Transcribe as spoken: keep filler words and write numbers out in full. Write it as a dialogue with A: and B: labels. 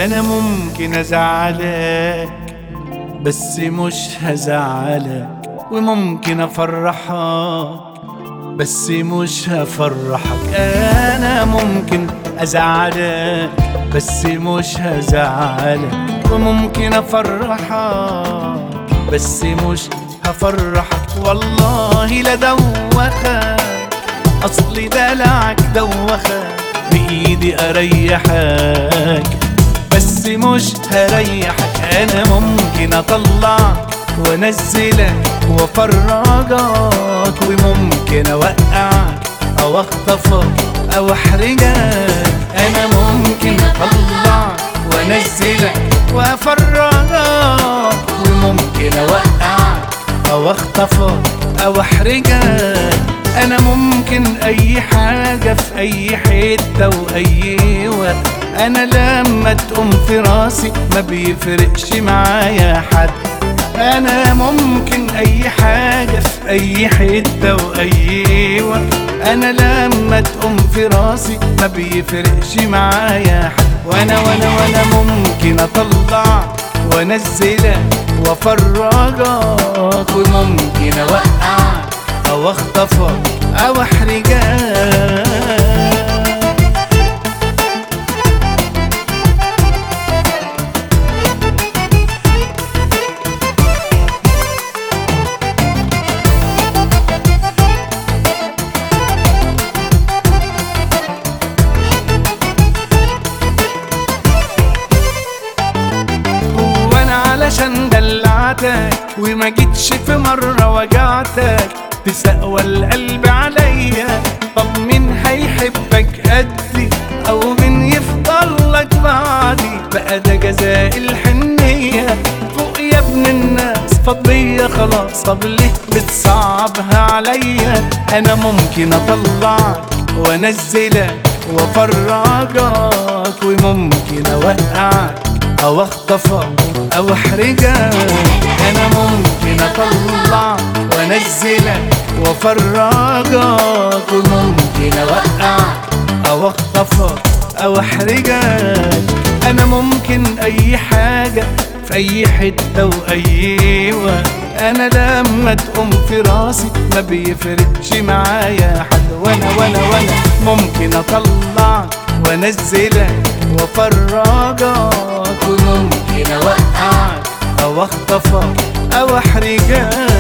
A: انا ممكن ازعلك بس مش هزعلك، وممكن افرحك بس مش هفرحك. انا ممكن ازعلك بس مش هزعلك، وممكن افرحك بس مش هفرحك. والله لا دوخك، اصلي دلعك دوخك، بايدي اريحك بس مش هريحك. انا ممكن اطلعك وانزلك وافرجك، وممكن اوقعك او اخطفك او احرجك. انا ممكن اطلعك وانزلك وافرجك، وممكن اوقعك او اخطفك او احرجك. انا ممكن اي حاجة في اي حتة واي وقت. انا لما تقوم في راسي ما بيفرقش معايا حد. انا ممكن اي حاجة في اي حتة واي وقت. انا لما تقوم في راسي ما بيفرقش معايا حد. وانا وانا وانا ممكن اطلعك وانزلك وافرجك، وممكن اوقعك او اخطفك او احرجك. علشان دلعتك وما جيتش في مرة وجعتك، تسقوى القلب عليا. طب مين هيحبك قدي او مين يفضل لك بعدي؟ بقى ده جزاء الحنية. فوق يا ابن الناس فضية خلاص، طب ليه بتصعبها عليا؟ انا ممكن اطلعك وانزلك وافرجك، وممكن اوقعك او اخطفك او احرجك. انا ممكن اطلع وانزلك وافرجك، وممكن اوقعك او اخطفك او احرجك. انا ممكن اي حاجة في اي حتة واي وقت. انا لما تقوم في راسي ما بيفرقش معايا حد. وانا وانا وانا ممكن اطلعك وانزلك وافرجك، وممكن اوقعك او اخطفك او احرجك.